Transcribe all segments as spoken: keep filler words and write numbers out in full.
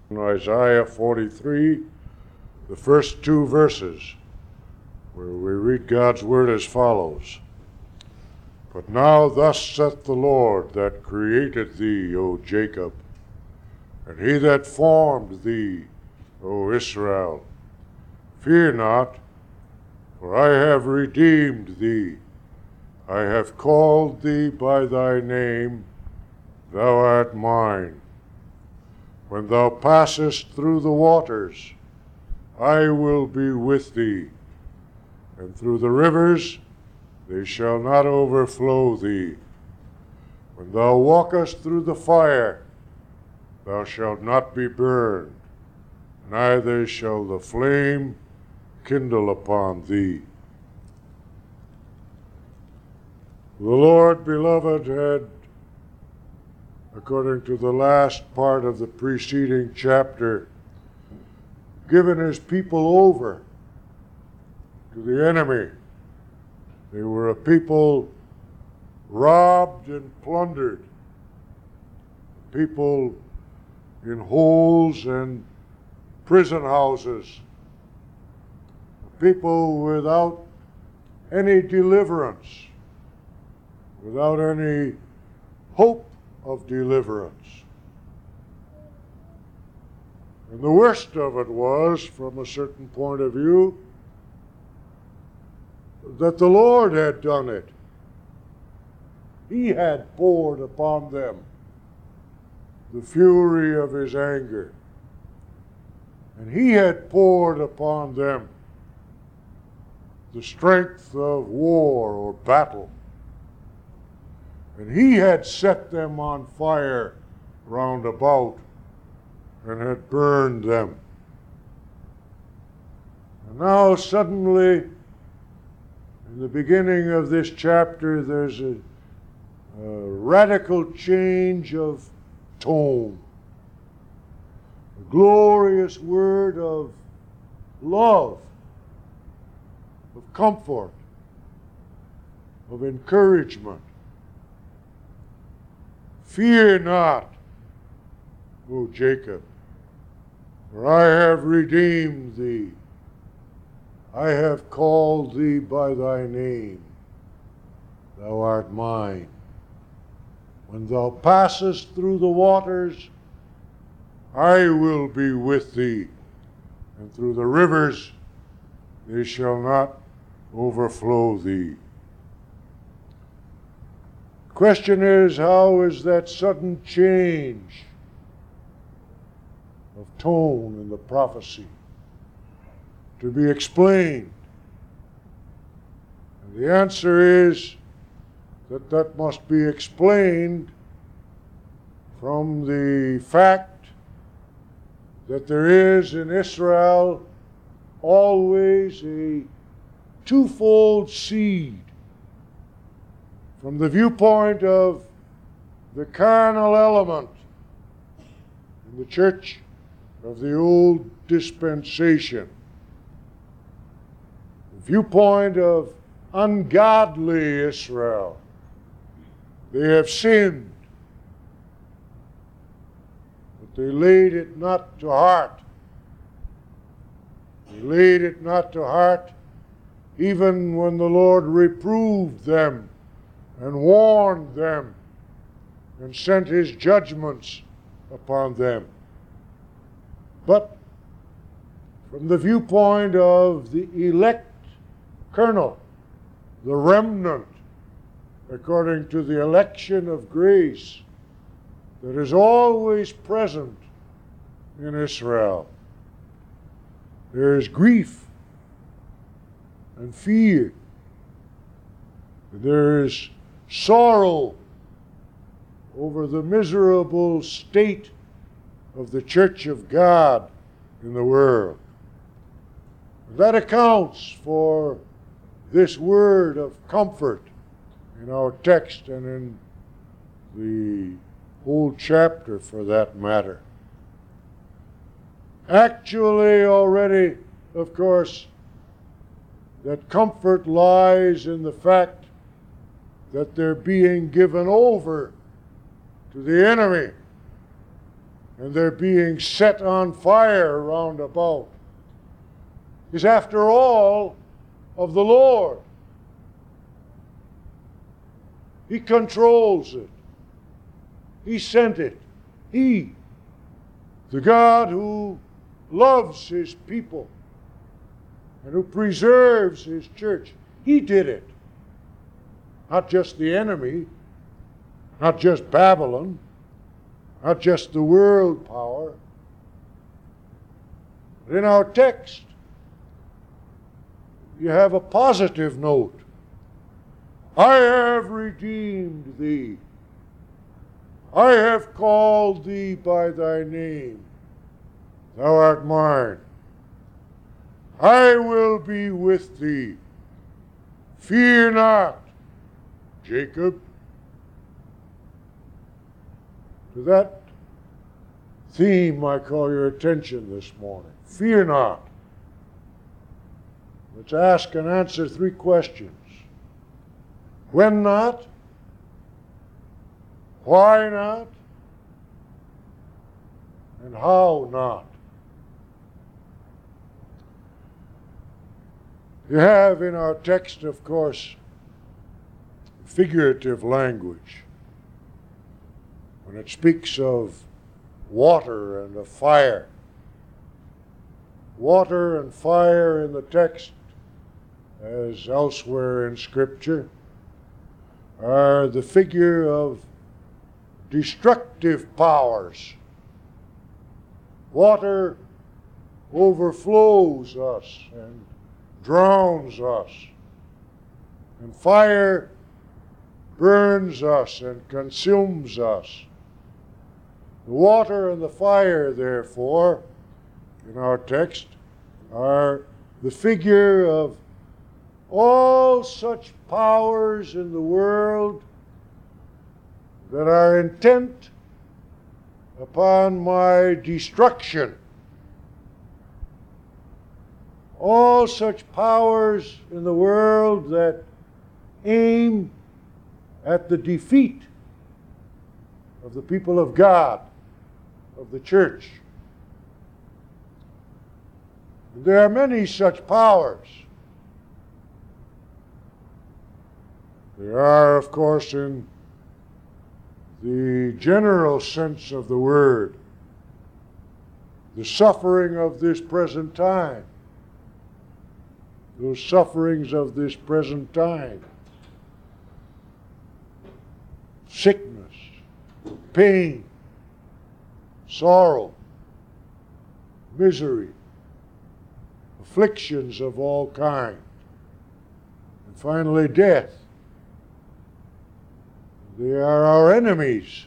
In Isaiah forty-three, the first two verses, where we read God's word as follows. But now thus saith the Lord that created thee, O Jacob, and he that formed thee, O Israel, fear not, for I have redeemed thee. I have called thee by thy name, thou art mine. When thou passest through the waters, I will be with thee, and through the rivers, they shall not overflow thee. When thou walkest through the fire, thou shalt not be burned, neither shall the flame kindle upon thee. The Lord, beloved, had, according to the last part of the preceding chapter, given his people over to the enemy. They were a people robbed and plundered, people in holes and prison houses, people without any deliverance, without any hope of deliverance. And the worst of it was, from a certain point of view, that the Lord had done it. He had poured upon them the fury of his anger. And he had poured upon them the strength of war or battle. And he had set them on fire round about and had burned them. And now suddenly, in the beginning of this chapter, there's a, a radical change of tone. A glorious word of love, of comfort, of encouragement. Fear not, O Jacob, for I have redeemed thee. I have called thee by thy name. Thou art mine. When thou passest through the waters, I will be with thee, and through the rivers they shall not overflow thee. The question is, how is that sudden change of tone in the prophecy to be explained? And the answer is that that must be explained from the fact that there is in Israel always a twofold seed. From the viewpoint of the carnal element in the church of the old dispensation, the viewpoint of ungodly Israel, they have sinned, but they laid it not to heart. They laid it not to heart even when the Lord reproved them and warned them and sent his judgments upon them. But from the viewpoint of the elect kernel, the remnant, according to the election of grace that is always present in Israel, there is grief and fear. There is sorrow over the miserable state of the church of God in the world. That accounts for this word of comfort in our text and in the whole chapter for that matter. Actually, already, of course, that comfort lies in the fact that they're being given over to the enemy and they're being set on fire round about is, after all, of the Lord. He controls it. He sent it. He, the God who loves His people and who preserves His church, He did it. Not just the enemy, not just Babylon, not just the world power. But in our text, you have a positive note. I have redeemed thee. I have called thee by thy name. Thou art mine. I will be with thee. Fear not, Jacob. To that theme I call your attention this morning. Fear not. Let's ask and answer three questions. When not? Why not? And how not? You have in our text, of course, figurative language. When it speaks of water and of fire. Water and fire in the text, as elsewhere in Scripture, are the figure of destructive powers. Water overflows us and drowns us, and fire burns us and consumes us. The water and the fire, therefore, in our text, are the figure of all such powers in the world that are intent upon my destruction. All such powers in the world that aim at the defeat of the people of God, of the church. There are many such powers. There are, of course, in the general sense of the word, the suffering of this present time. Those sufferings of this present time. Sickness, pain, sorrow, misery, afflictions of all kinds, and finally death. They are our enemies.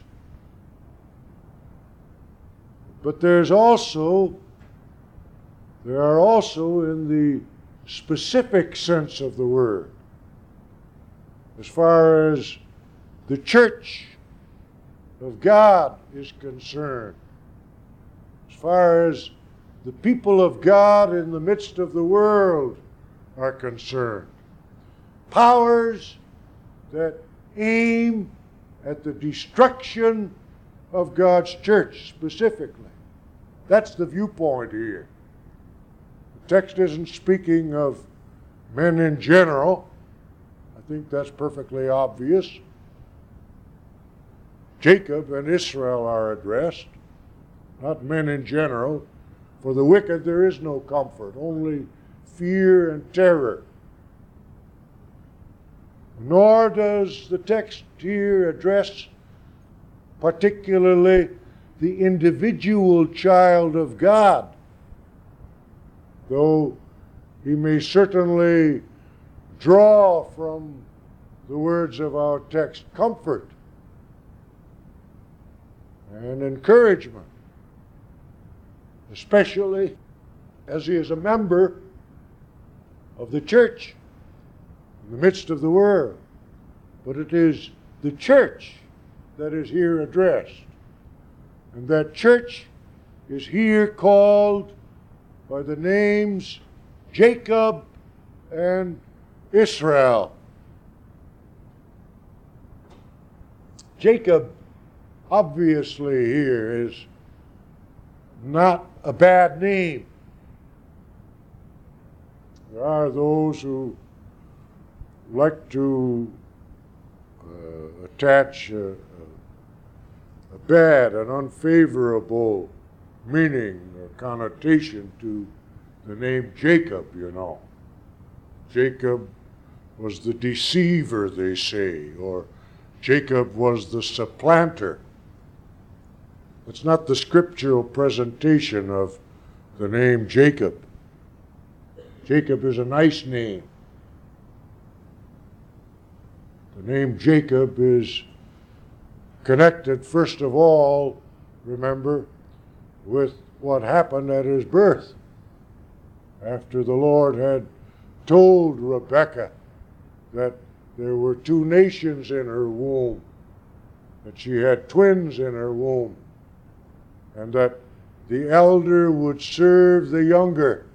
But there's also, there are also in the specific sense of the word, as far as the church of God is concerned, as far as the people of God in the midst of the world are concerned. Powers that aim at the destruction of God's church specifically. That's the viewpoint here. The text isn't speaking of men in general. I think that's perfectly obvious. Jacob and Israel are addressed, not men in general. For the wicked there is no comfort, only fear and terror. Nor does the text here address particularly the individual child of God, though he may certainly draw from the words of our text comfort and encouragement, especially as he is a member of the church in the midst of the world. But it is the church that is here addressed. And that church is here called by the names Jacob and Israel. Jacob, obviously, here is not a bad name. There are those who like to uh, attach a, a bad and unfavorable meaning or connotation to the name Jacob, you know. Jacob was the deceiver, they say, or Jacob was the supplanter. It's not the scriptural presentation of the name Jacob. Jacob is a nice name. The name Jacob is connected, first of all, remember, with what happened at his birth. After the Lord had told Rebekah that there were two nations in her womb, that she had twins in her womb, and that the elder would serve the younger.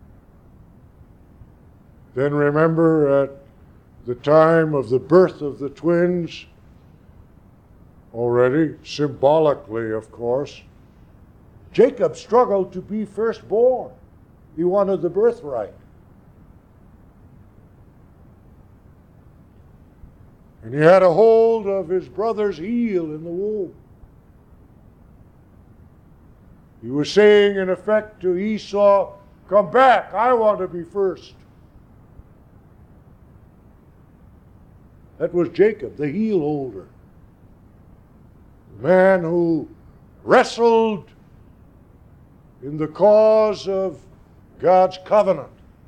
Then remember, at the time of the birth of the twins, already, symbolically, of course, Jacob struggled to be firstborn. He wanted the birthright. And he had a hold of his brother's heel in the womb. He was saying, in effect, to Esau, "Come back, I want to be first." That was Jacob, the heel holder. The man who wrestled in the cause of God's covenant.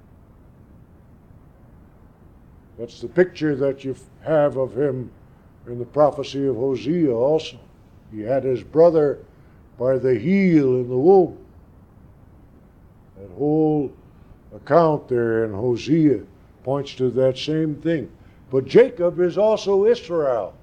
That's the picture that you have of him in the prophecy of Hosea also. He had his brother by the heel in the womb. That whole account there in Hosea points to that same thing. But Jacob is also Israel.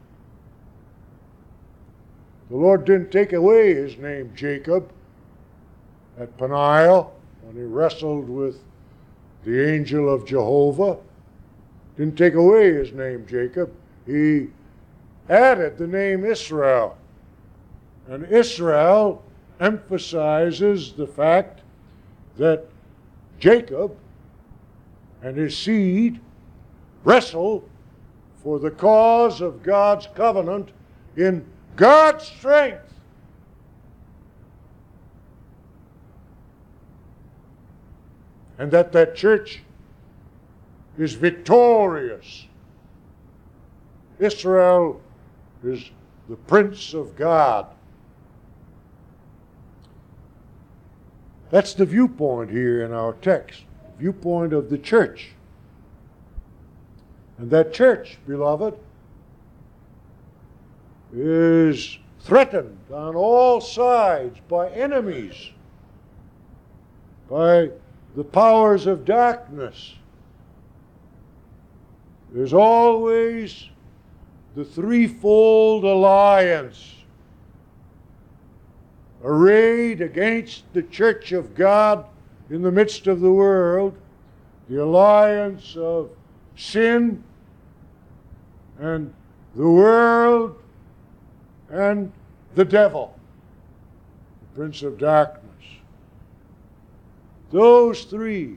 The Lord didn't take away his name Jacob at Peniel when he wrestled with the angel of Jehovah. Didn't take away his name Jacob. He added the name Israel. And Israel emphasizes the fact that Jacob and his seed wrestle for the cause of God's covenant in God's strength. And that that church is victorious. Israel is the Prince of God. That's the viewpoint here in our text, the viewpoint of the church. And that church, beloved, is threatened on all sides by enemies, by the powers of darkness. There's always the threefold alliance arrayed against the church of God in the midst of the world, the alliance of sin and the world and the devil, the prince of darkness. Those three,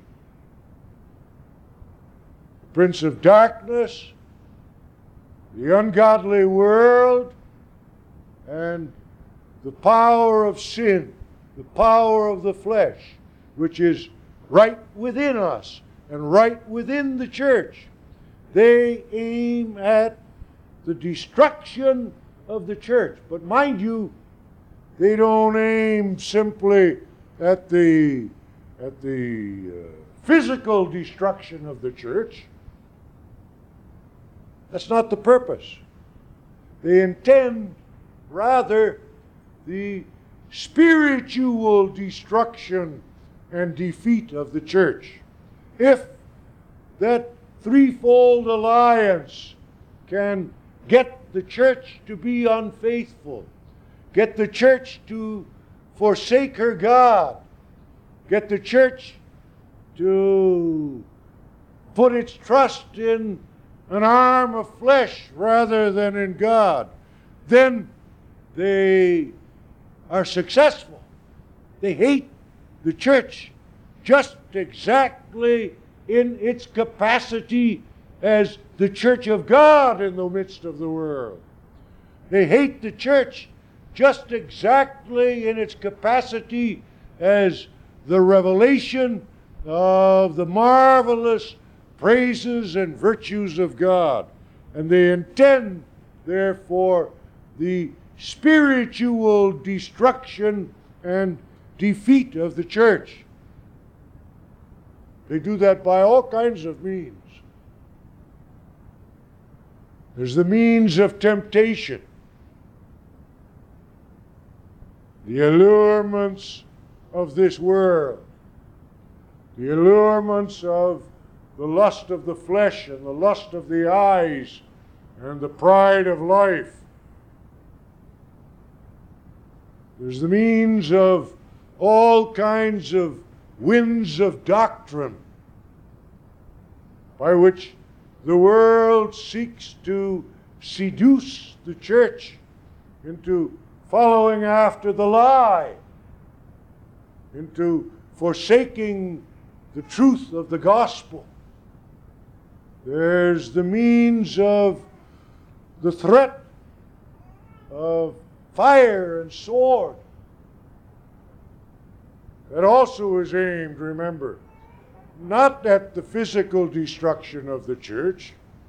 the prince of darkness, the ungodly world, and the power of sin, the power of the flesh, which is right within us and right within the church. They aim at the destruction of the church. But mind you, they don't aim simply at the, at the uh, physical destruction of the church. That's not the purpose. They intend, rather, the spiritual destruction and defeat of the church. If that threefold alliance can get the church to be unfaithful, get the church to forsake her God, get the church to put its trust in an arm of flesh rather than in God, then they are successful. They hate the church just exactly in its capacity as the church of God in the midst of the world. They hate the church just exactly in its capacity as the revelation of the marvelous praises and virtues of God. And they intend, therefore, the spiritual destruction and defeat of the church. They do that by all kinds of means. There's the means of temptation, the allurements of this world, the allurements of the lust of the flesh and the lust of the eyes and the pride of life. There's the means of all kinds of winds of doctrine by which the world seeks to seduce the church into following after the lie, into forsaking the truth of the gospel. There's the means of the threat of fire and sword. That also is aimed, remember, not at the physical destruction of the church.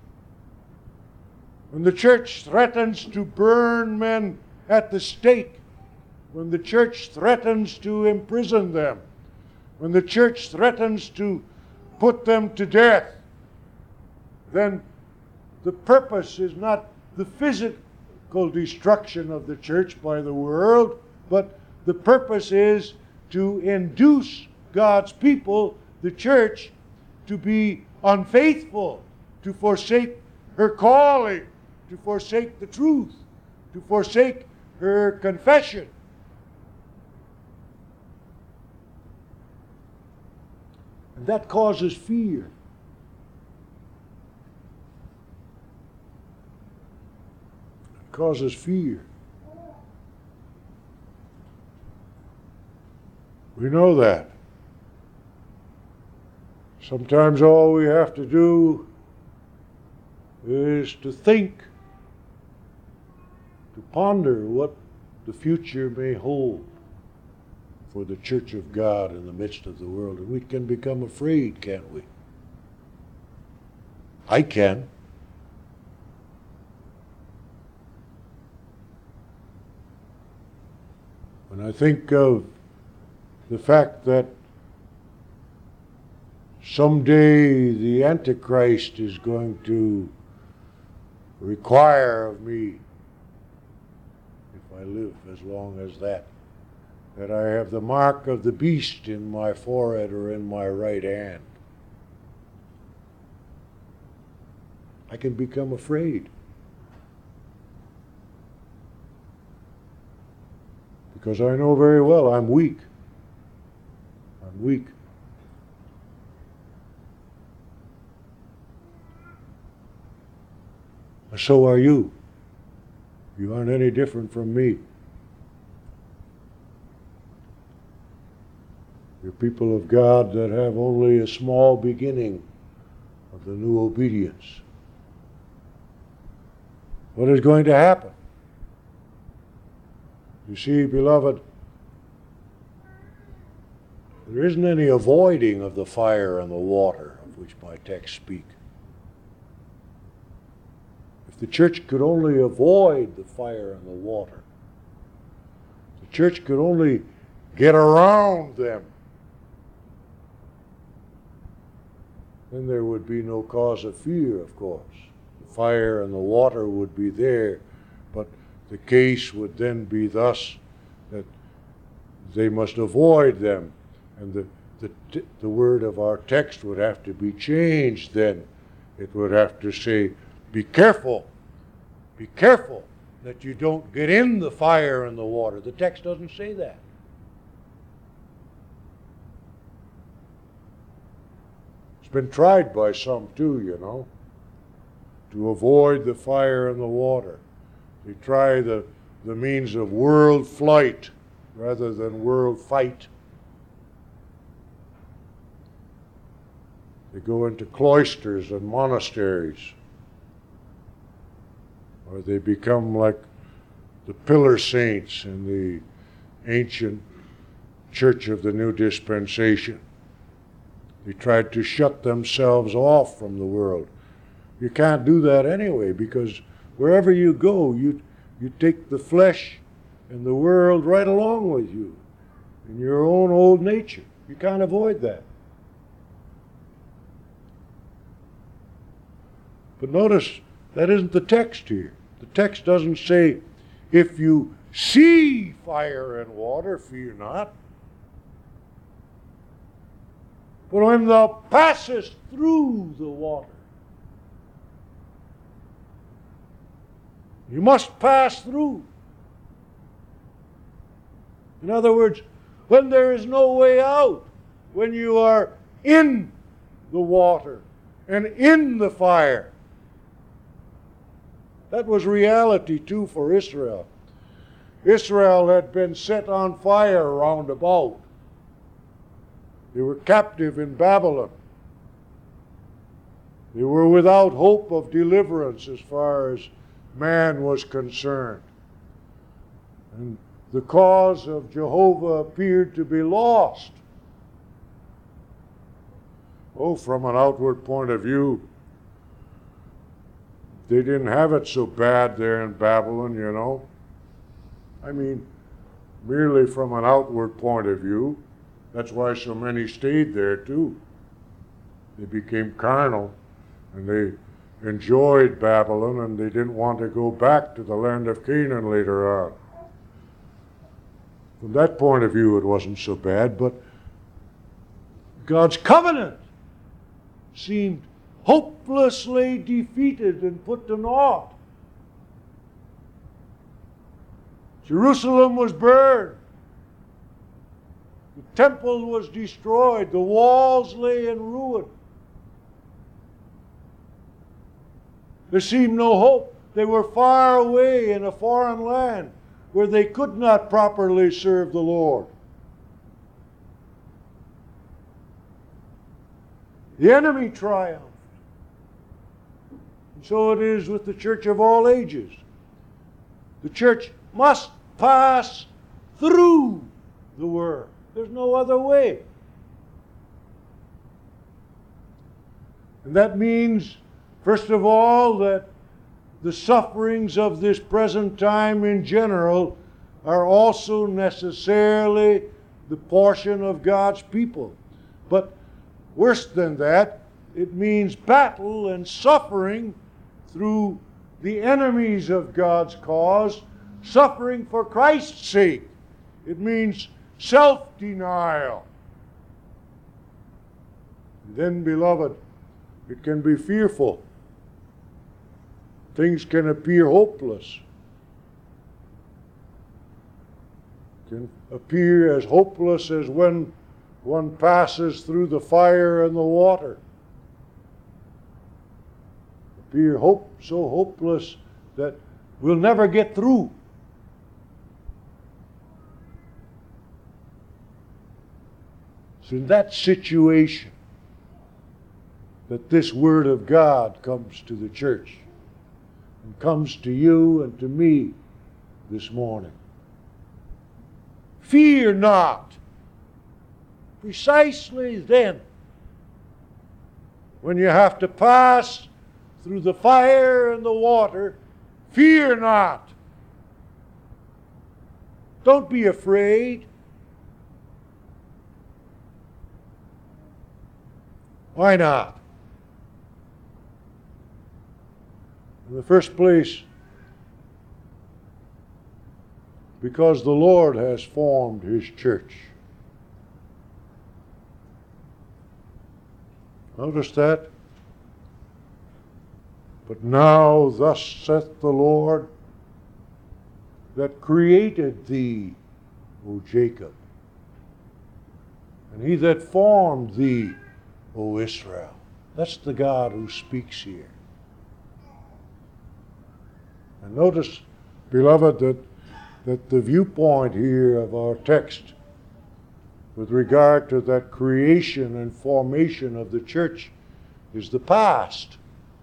When the church threatens to burn men at the stake, when the church threatens to imprison them, when the church threatens to put them to death, then the purpose is not the physical destruction of the church by the world, but the purpose is to induce God's people, the church, to be unfaithful, to forsake her calling, to forsake the truth, to forsake her confession. And that causes fear. It causes fear. We know that. Sometimes all we have to do is to think, to ponder what the future may hold for the church of God in the midst of the world. And we can become afraid, can't we? I can. When I think of the fact that someday the Antichrist is going to require of me, if I live as long as that, that I have the mark of the beast in my forehead or in my right hand, I can become afraid. Because I know very well I'm weak. I'm weak. And so are you. You aren't any different from me. You're people of God that have only a small beginning of the new obedience. What is going to happen? You see, beloved, there isn't any avoiding of the fire and the water of which my texts speak. If the church could only avoid the fire and the water, the church could only get around them, then there would be no cause of fear, of course. The fire and the water would be there, but the case would then be thus that they must avoid them. And the, the, the word of our text would have to be changed then. It would have to say, be careful, be careful that you don't get in the fire and the water. The text doesn't say that. It's been tried by some too, you know, to avoid the fire and the water. They try the, the means of world flight, rather than world fight. They go into cloisters and monasteries, or they become like the pillar saints in the ancient Church of the New Dispensation. They tried to shut themselves off from the world. You can't do that anyway, because wherever you go, you, you take the flesh and the world right along with you in your own old nature. You can't avoid that. But notice, that isn't the text here. The text doesn't say, if you see fire and water, fear not. But when thou passest through the water, you must pass through. In other words, when there is no way out, when you are in the water and in the fire. That was reality too for Israel. Israel had been set on fire round about. They were captive in Babylon. They were without hope of deliverance as far as man was concerned. And the cause of Jehovah appeared to be lost. Oh, from an outward point of view, they didn't have it so bad there in Babylon, you know. I mean, merely from an outward point of view. That's why so many stayed there too. They became carnal, and they enjoyed Babylon, and they didn't want to go back to the land of Canaan later on. From that point of view, it wasn't so bad, but God's covenant seemed hopelessly defeated and put to naught. Jerusalem was burned. The temple was destroyed. The walls lay in ruin. There seemed no hope. They were far away in a foreign land where they could not properly serve the Lord. The enemy triumphed. And so it is with the church of all ages. The church must pass through the world. There's no other way. And that means, first of all, that the sufferings of this present time in general are also necessarily the portion of God's people. But worse than that, it means battle and suffering through the enemies of God's cause, suffering for Christ's sake. It means self-denial. And then, beloved, it can be fearful. Things can appear hopeless. Can appear as hopeless as when one passes through the fire and the water. Appear hope so hopeless that we'll never get through. It's in that situation that this Word of God comes to the church and comes to you and to me this morning. Fear not. Precisely then, when you have to pass through the fire and the water, fear not. Don't be afraid. Why not? In the first place, because the Lord has formed His church. Notice that? But now thus saith the Lord that created thee, O Jacob, and He that formed thee, O Israel. That's the God who speaks here. And notice, beloved, that that the viewpoint here of our text with regard to that creation and formation of the church is the past.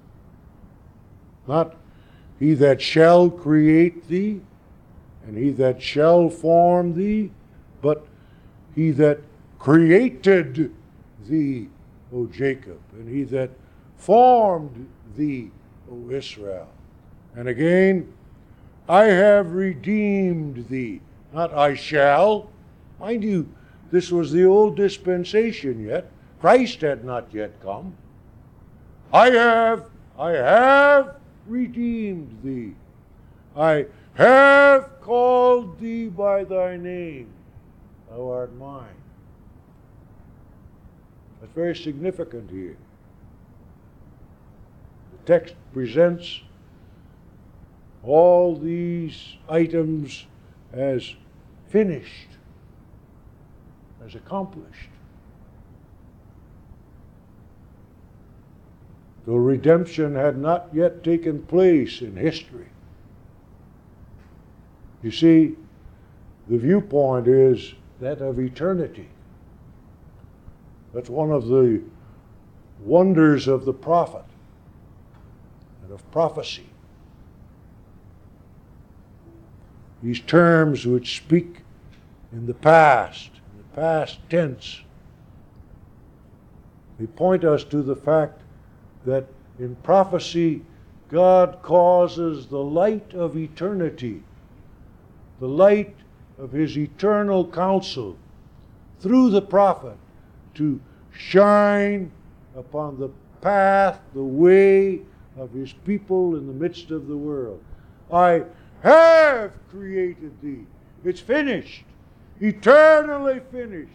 Not he that shall create thee, and he that shall form thee, but he that created thee, O Jacob, and he that formed thee, O Israel. And again, I have redeemed thee, not I shall. Mind you, this was the old dispensation yet. Christ had not yet come. I have, I have redeemed thee. I have called thee by thy name. Thou art mine. That's very significant here. The text presents all these items as finished, as accomplished. Though redemption had not yet taken place in history. You see, the viewpoint is that of eternity. That's one of the wonders of the prophet and of prophecy. These terms which speak in the past, in the past tense, they point us to the fact that in prophecy, God causes the light of eternity, the light of his eternal counsel, through the prophet, to shine upon the path, the way of his people in the midst of the world. I have created thee. It's finished. Eternally finished.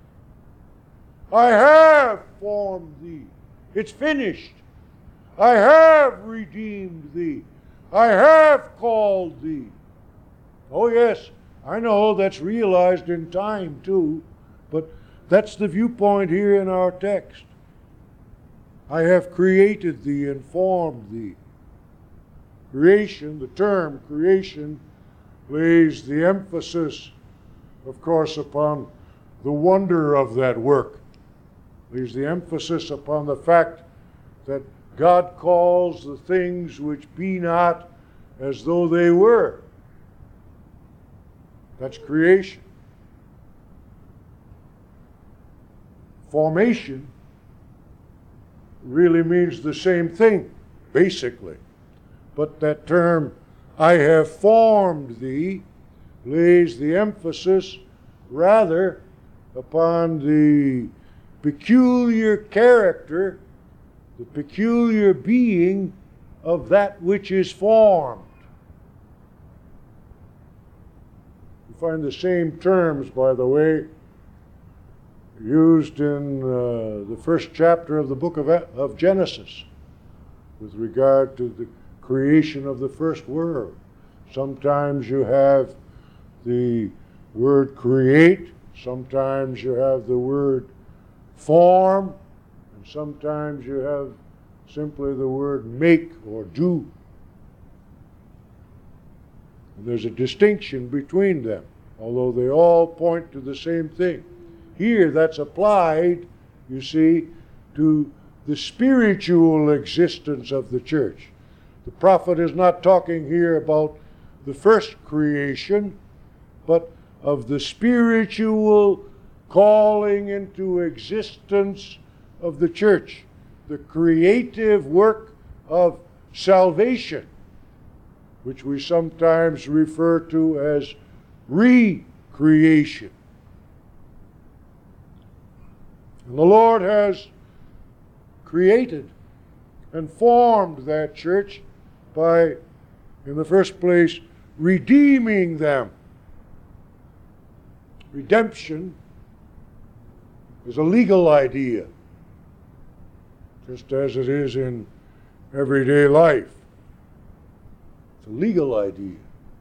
I have formed thee. It's finished. I have redeemed thee. I have called thee. Oh yes, I know that's realized in time too, but that's the viewpoint here in our text. I have created thee and formed thee. Creation, the term creation, lays the emphasis, of course, upon the wonder of that work. Lays the emphasis upon the fact that God calls the things which be not as though they were. That's creation. Formation really means the same thing, basically. But that term, I have formed thee, lays the emphasis rather upon the peculiar character, the peculiar being of that which is formed. You find the same terms, by the way, used in uh, the first chapter of the book of, of Genesis with regard to the creation of the first world. Sometimes you have the word create, sometimes you have the word form, and sometimes you have simply the word make or do. And there's a distinction between them, although they all point to the same thing. Here that's applied, you see, to the spiritual existence of the church. The prophet is not talking here about the first creation, but of the spiritual calling into existence of the church, the creative work of salvation, which we sometimes refer to as recreation. And the Lord has created and formed that church by, in the first place, redeeming them. Redemption is a legal idea, just as it is in everyday life. It's a legal idea.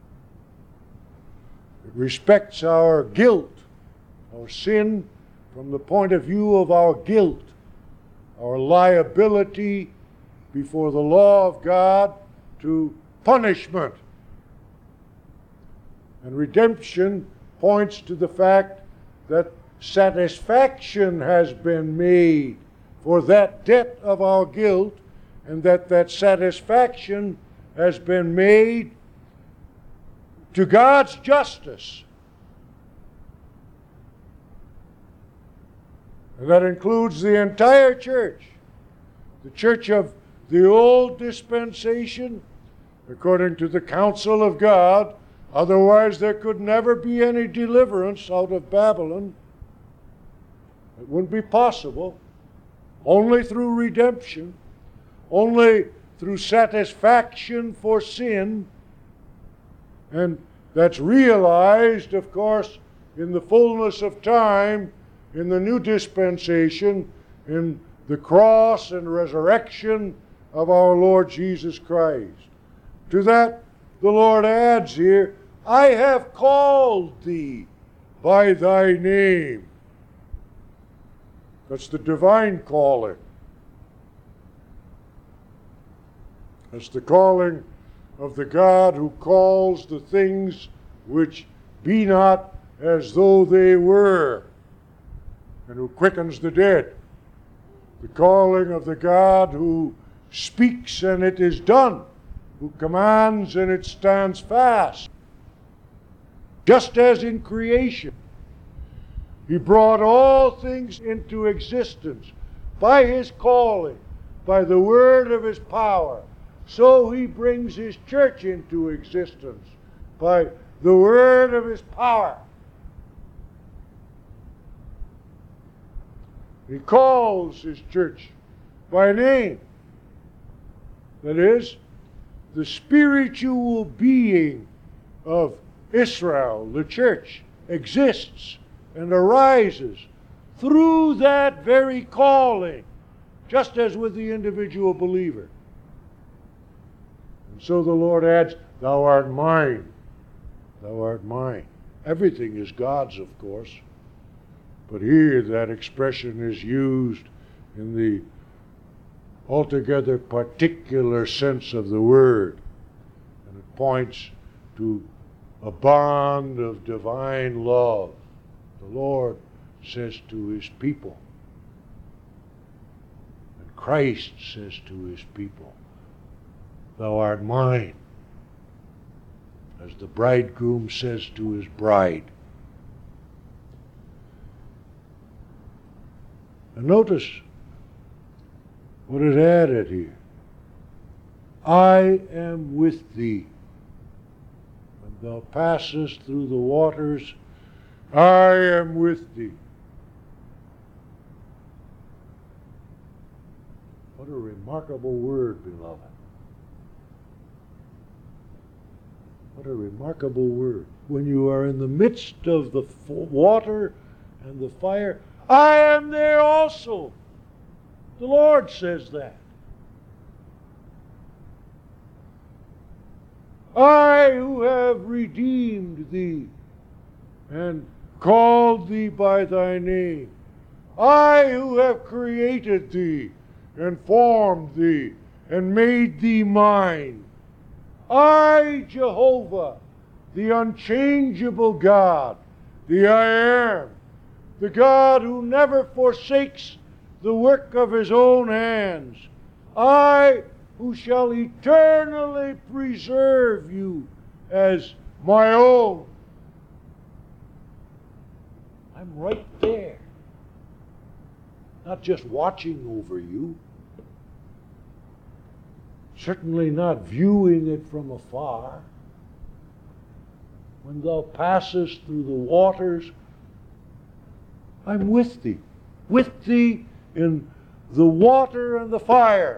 It respects our guilt, our sin, from the point of view of our guilt, our liability before the law of God to punishment. And redemption points to the fact that satisfaction has been made for that debt of our guilt, and that that satisfaction has been made to God's justice. And that includes the entire church. The church of the old dispensation, according to the counsel of God, otherwise there could never be any deliverance out of Babylon. It wouldn't be possible. Only through redemption, only through satisfaction for sin. And that's realized, of course, in the fullness of time, in the new dispensation, in the cross and resurrection of our Lord Jesus Christ. To that, the Lord adds here, I have called thee by thy name. That's the divine calling. That's the calling of the God who calls the things which be not as though they were, and who quickens the dead. The calling of the God who speaks and it is done, who commands and it stands fast. Just as in creation, He brought all things into existence by His calling, by the word of His power. So He brings His church into existence by the word of His power. He calls His church by name. That is, the spiritual being of Israel, the church, exists and arises through that very calling, just as with the individual believer. And so the Lord adds, thou art mine, thou art mine. Everything is God's, of course. But here that expression is used in the altogether particular sense of the word. And it points to a bond of divine love. The Lord says to His people. And Christ says to His people, thou art mine. As the bridegroom says to his bride. And notice what is added here. I am with thee. When thou passest through the waters, I am with thee. What a remarkable word, beloved. What a remarkable word. When you are in the midst of the water and the fire, I am there also. The Lord says that. I who have redeemed thee and called thee by thy name. I who have created thee and formed thee and made thee mine. I, Jehovah, the unchangeable God, the I am, the God who never forsakes the work of His own hands. I, who shall eternally preserve you as my own. I'm right there. Not just watching over you. Certainly not viewing it from afar. When thou passest through the waters, I'm with thee. With thee in the water and the fire.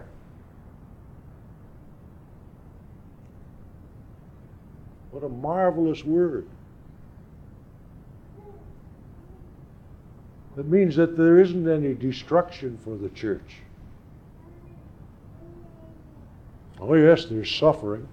What a marvelous word. That means that there isn't any destruction for the church. Oh yes, there's suffering.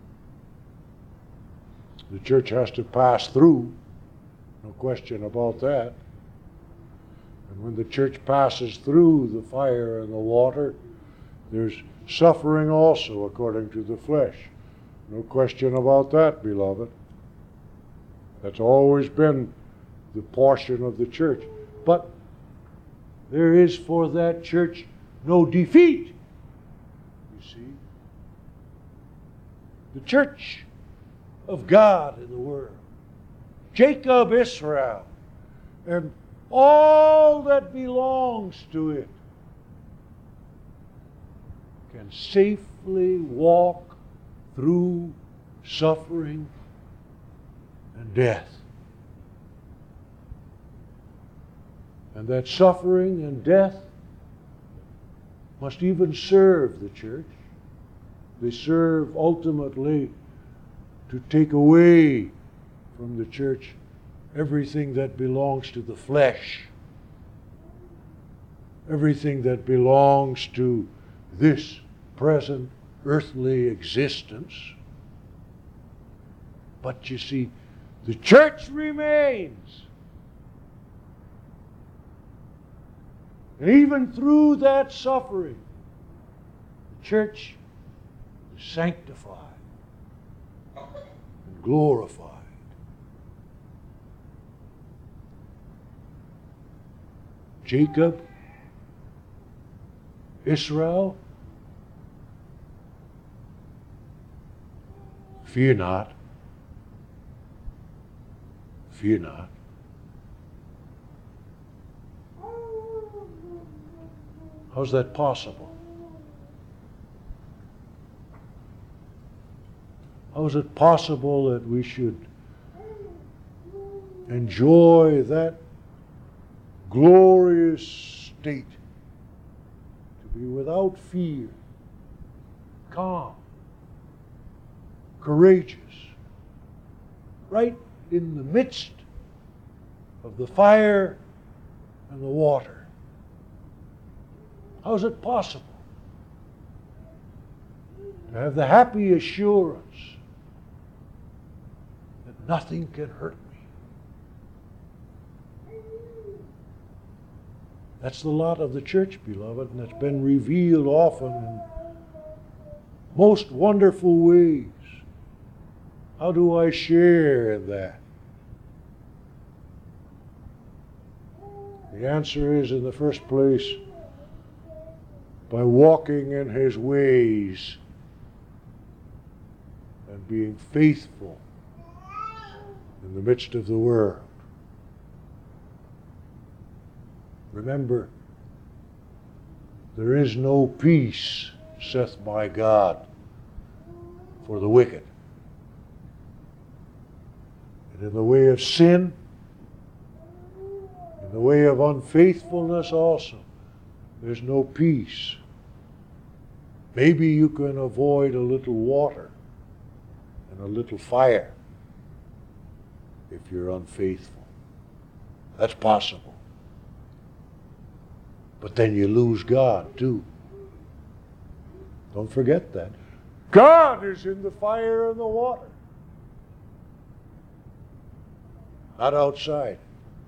The church has to pass through. No question about that. And when the church passes through the fire and the water, there's suffering also according to the flesh. No question about that, beloved. That's always been the portion of the church. But there is for that church no defeat. You see? The church of God in the world, Jacob, Israel, and all that belongs to it, can safely walk through suffering and death. And that suffering and death must even serve the church. They serve ultimately to take away from the church everything that belongs to the flesh, everything that belongs to this present earthly existence. But you see, the church remains. And even through that suffering, the church is sanctified and glorified. Jacob, Israel, fear not, fear not. How's that possible? How is it possible that we should enjoy that glorious state, to be without fear, calm, courageous, right in the midst of the fire and the water? How is it possible to have the happy assurance that nothing can hurt me? That's the lot of the church, beloved, and it's been revealed often in most wonderful ways. How do I share in that? The answer is, in the first place, by walking in His ways and being faithful in the midst of the world. Remember, there is no peace, saith my God, for the wicked. And in the way of sin, in the way of unfaithfulness also, there's no peace. Maybe you can avoid a little water and a little fire if you're unfaithful. That's possible. But then you lose God too. Don't forget that. God is in the fire and the water, not outside.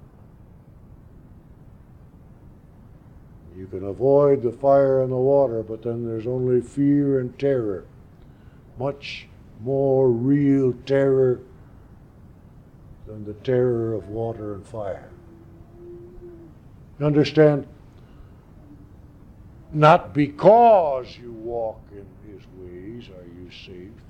You can avoid the fire and the water, but then there's only fear and terror. Much more real terror than the terror of water and fire. You understand? Not because you walk in His ways are you saved.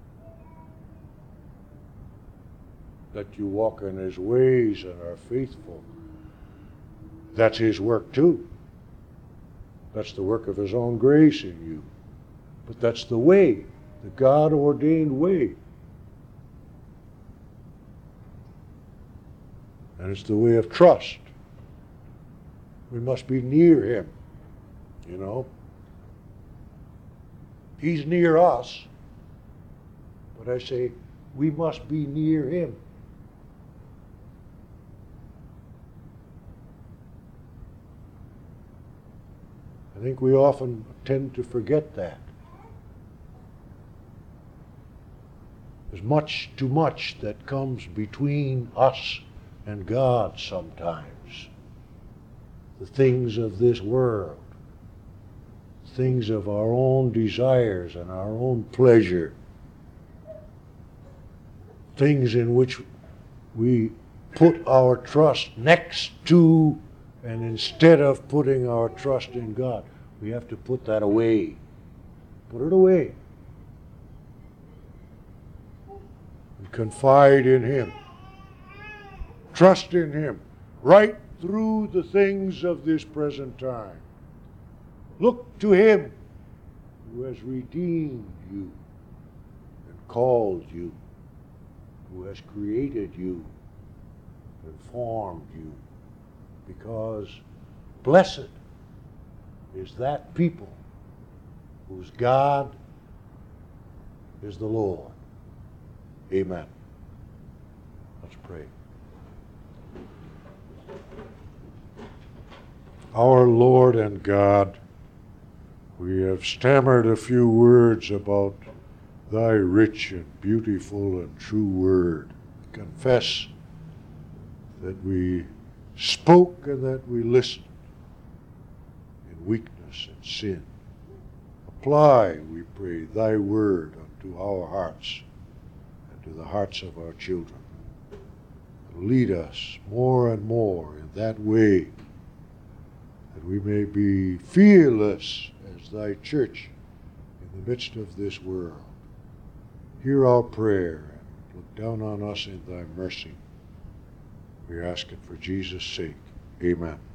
That you walk in His ways and are faithful. That's His work too. That's the work of His own grace in you. But that's the way, the God-ordained way. And it's the way of trust. We must be near Him, you know. He's near us, but I say we must be near Him. I think we often tend to forget that. There's much too much that comes between us and God sometimes. The things of this world, things of our own desires and our own pleasure, things in which we put our trust next to, and instead of putting our trust in God, we have to put that away. Put it away. And confide in Him. Trust in Him. Right through the things of this present time. Look to Him who has redeemed you and called you, who has created you and formed you, because blessed is that people whose God is the Lord. Amen. Let's pray. Our Lord and God, we have stammered a few words about thy rich and beautiful and true word. Confess that we spoke and that we listened in weakness and sin. Apply, we pray, thy word unto our hearts and to the hearts of our children. Lead us more and more in that way, that we may be fearless as thy church in the midst of this world. Hear our prayer and look down on us in thy mercy. We ask it for Jesus' sake. Amen.